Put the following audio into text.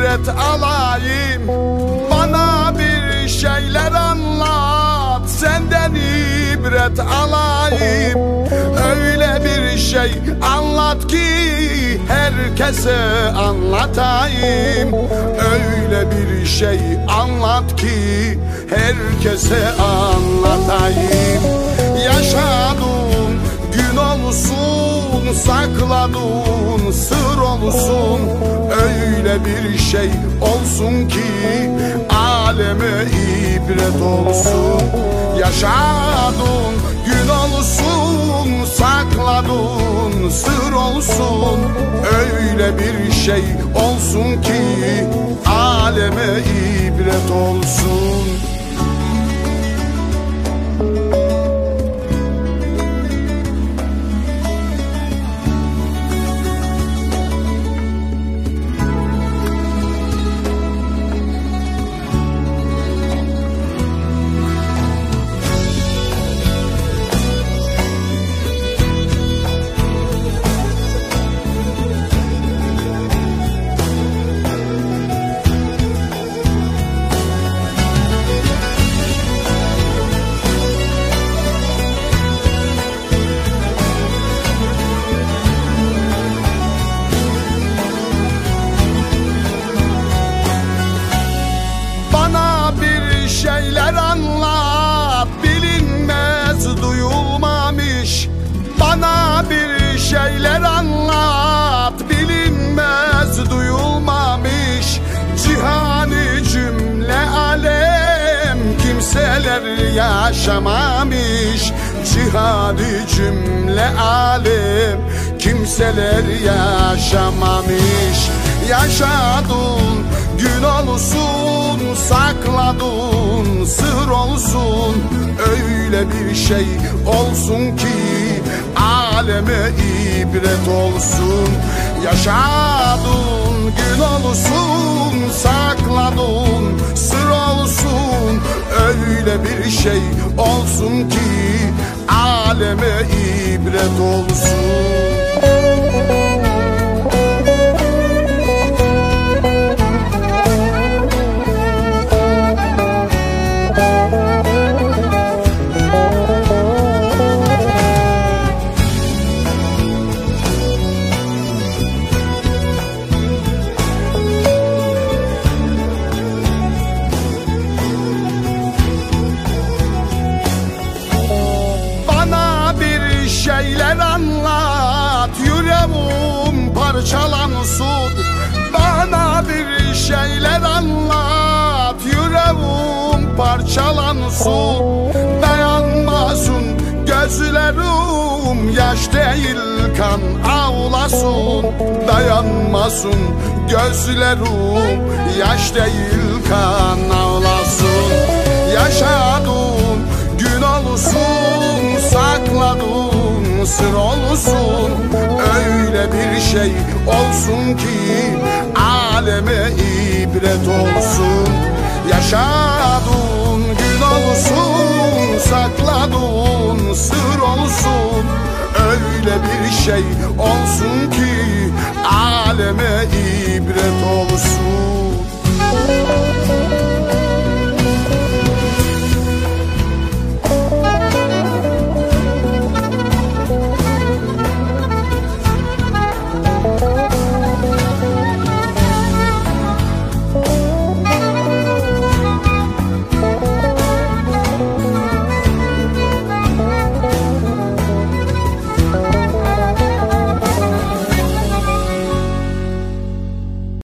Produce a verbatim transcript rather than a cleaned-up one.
ibret alayım. Bana bir şeyler anlat, senden ibret alayım. Öyle bir şey anlat ki herkese anlatayım. Öyle bir şey anlat ki herkese anlatayım. Yaşadığın gün olsun, sakladığın sır olsun. Öyle bir şey olsun ki aleme ibret olsun. Yaşadığın gün olsun, sakladığın sır olsun. Öyle bir şey olsun ki aleme ibret olsun. Şeyler anlat, bilinmez duyulmamış. Bana bir şeyler anlat, bilinmez duyulmamış. Cihani cümle alem kimseler yaşamamış. Cihani cümle alem kimseler yaşamamış. Yaşadığın gün olsun, sakladığın sır olsun. Öyle bir şey olsun ki aleme ibret olsun. Yaşadığın gün olsun, sakladığın sır olsun. Öyle bir şey olsun ki aleme ibret olsun. Şeyler anlat, yüreğim parçalansın. Bana bir şeyler anlat, yüreğim parçalansın. Dayanmasın gözlerim, yaş değil kan ağlasın. Dayanmasın gözlerim, yaş değil kan ağlasın. Yaşadığım gün olsun, sakladığım sır olsun. Öyle bir şey olsun ki aleme ibret olsun. Yaşadığın gün olsun, sakladığın sır olsun. Öyle bir şey olsun ki aleme ibret olsun.